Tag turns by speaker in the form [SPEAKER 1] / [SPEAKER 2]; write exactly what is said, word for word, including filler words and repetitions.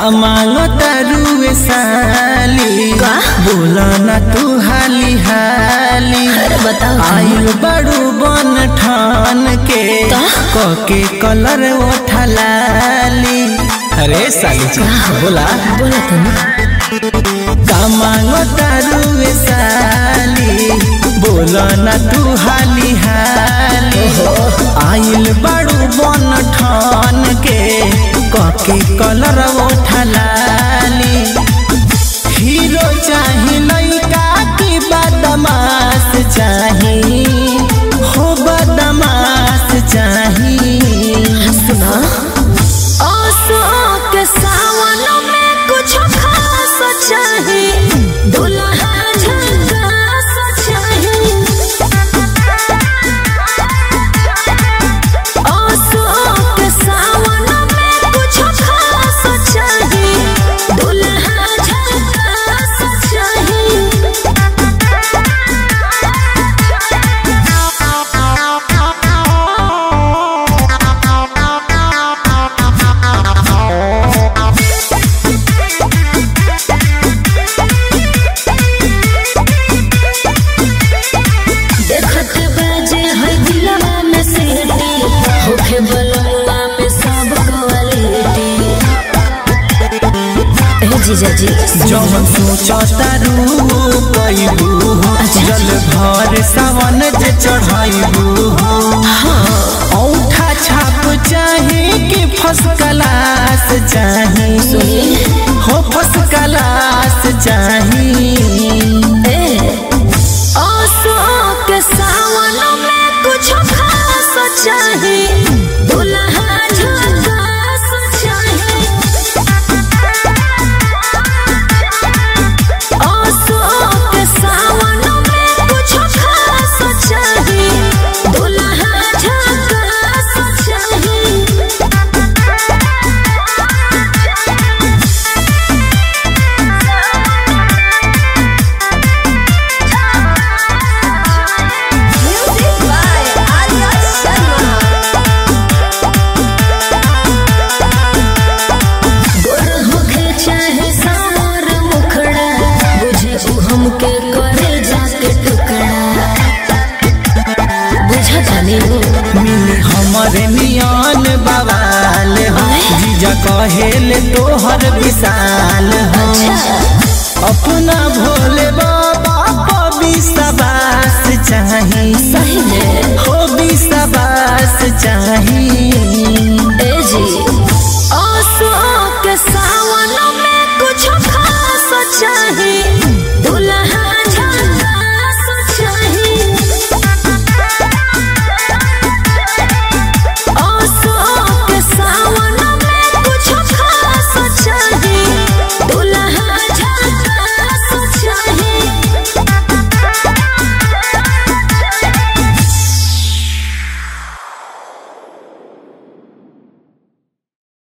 [SPEAKER 1] मांगो तारुए साली बोला ना तू हाली हाली आयु बड़ू बन ठान के कोके कलर उठा लाली। अरे साली जी बोला
[SPEAKER 2] बोला
[SPEAKER 1] का मांगो तारुए साली बोला ना तू हाली हाली आइल बड़ू बन ठान के कोके कलर उठा लाली। हीरो चाही लइका की बदमाश चाही हो बदमाश चाही।
[SPEAKER 2] सुना आसो के सावन में कुछ खास चाही दुल्हा झकास चाही। आसो के सावन में कुछ खास चाही दुल्हा झकास चाही। जीजा जी
[SPEAKER 1] जौन सोचता रूप पैबू जल भर सावन जे चढ़ाइबू औठा छाप चाहे कि फर्स्ट क्लास चाही हो फर्स्ट क्लास चाही।
[SPEAKER 2] आसो के सावन में कुछ खास चाही दुल्हा झकास चाही। आसो के सावन में कुछ खास चाही दुल्हा झकास चाही। हमके करे जाके टुकड़ा बुझा जाने वो
[SPEAKER 1] मिली हमरे नियान बवाल हो जीजा कहेले तोहर विशाल हो अपना भोले बाबा को विश्वास चाही
[SPEAKER 2] सही में
[SPEAKER 1] हो विश्वास चाही।